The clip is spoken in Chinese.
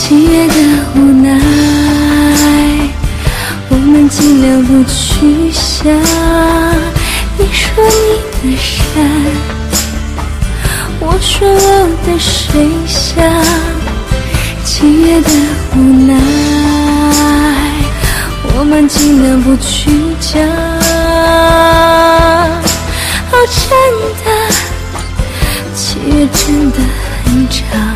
七月的无奈，我们尽量不去想。你说你的山，我说我的水乡。七月的无奈，我们尽量不去讲。哦，真的，七月真的很长。